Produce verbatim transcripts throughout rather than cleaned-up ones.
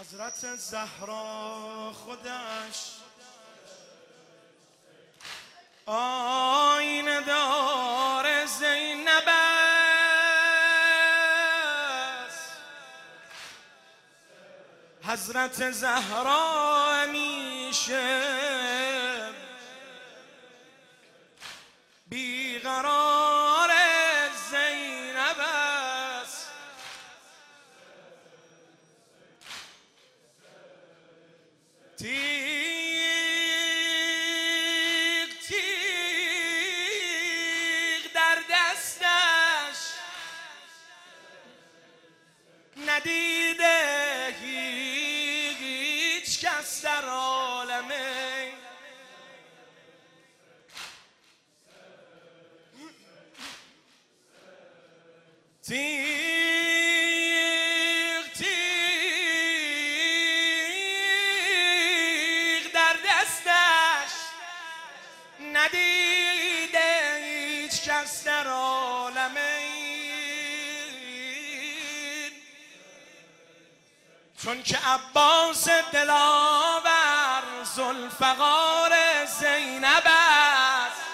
حضرت زهرا خودش آینه دار زینب است. حضرت زهرا همیشه بیقرار زینب است. تیغ تیغ در دستش ندیده هیچ کس در عالم تیغ تیغ در دستش ندیده هیچ کس در عالم این، چون که عباس دلاور ذوالفقار زینب است.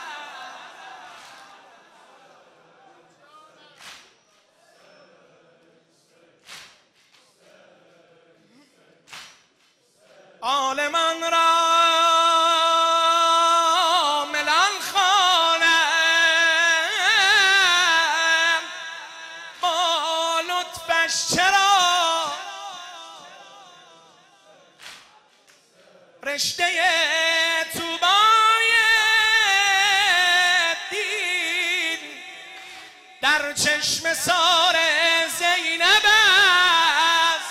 عالمان را ملال خوانم با لطفش چرا رشته طوبای دین در چشم سار زینب است.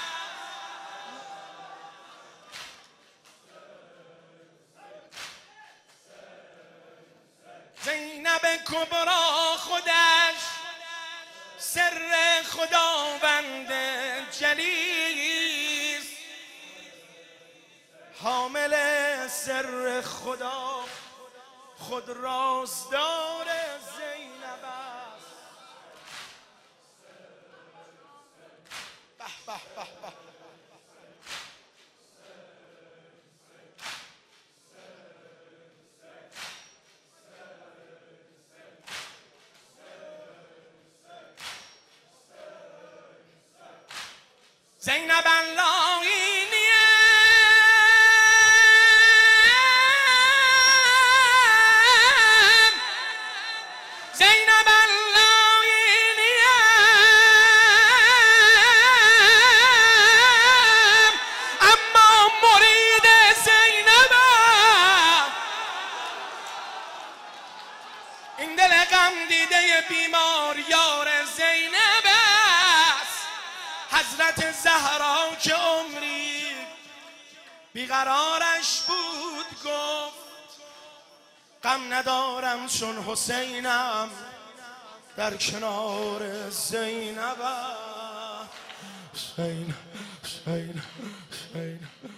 زینب کبرا خودش سر خداوند جلیل، حامل سر خدا خود رازدار زینب است. به به به به زینب اللهینیه زینب اللهینیه اما مرید زینبم، این دل غم دیده بیمار یار زینب است. حضرت زهرا که عمری بیقرارش بود گفت غم ندارم چون حسینم در کنار زینب. حسین حسین حسین